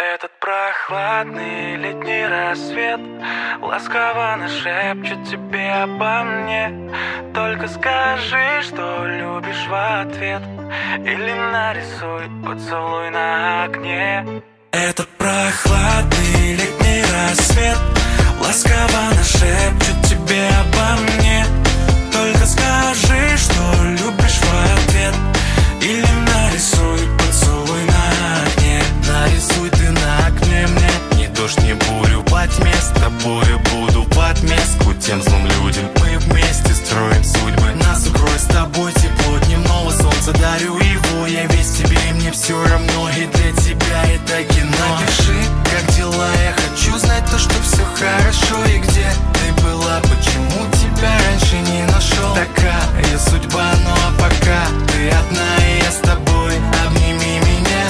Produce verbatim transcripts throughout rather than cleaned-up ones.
Этот прохладный летний рассвет ласково нашепчет тебе обо мне. Только скажи, что любишь в ответ, или нарисуй поцелуй на окне. Этот прохладный летний рассвет ласково нашепчет тебе обо мне. Только скажи, что любишь в ответ, или нарисуй поцелуй на окне. Нарисуй ты на окне мне ни дождь, ни бурю во тьме. С тобою буду в отместку тем злым людям. Мы вместе строим судьбы. Нас укроет с тобой тепло дневного солнца. Дарю его я весь тебе, и мне все равно. И для тебя это кино. Напиши, как дела, я хочу знать то, что все хорошо. И где ты была, почему тебя раньше не нашел? Такая судьба, ну а пока ты одна, и я с тобой. Обними меня.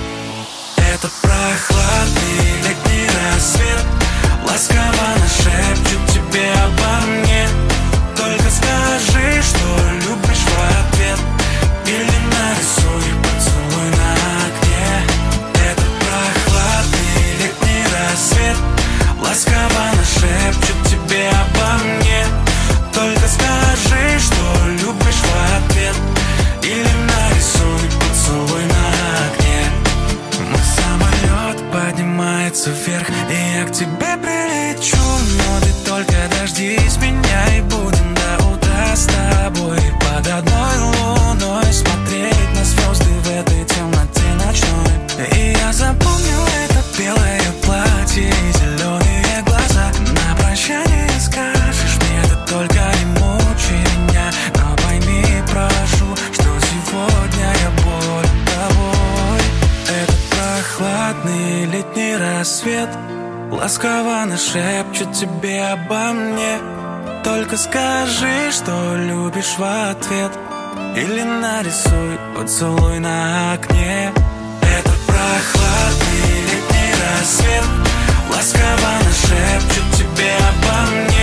Этот прохладный летний рассвет ласково нашепчет тебе обо мне. Только скажи, что любишь в ответ, или нарисуй поцелуй на окне. Этот прохладный летний рассвет ласково нашепчет тебе обо мне. Только скажи, что любишь в ответ, или нарисуй поцелуй на окне. Мой самолет поднимается вверх, и я к тебе прилечу. Но ты только дождись меня, и будем до утра с тобой под одной луной смотреть на звезды в этой темноте ночной. И я запомнил это белое платье и зеленые глаза. На прощание скажешь мне, ты только не мучай меня. Но пойми, прошу, что сегодня я болен тобой. Этот прохладный летний рассвет ласково нашепчет тебе обо мне. Только скажи, что любишь в ответ, или нарисуй поцелуй на окне. Этот прохладный летний рассвет ласково нашепчет тебе обо мне.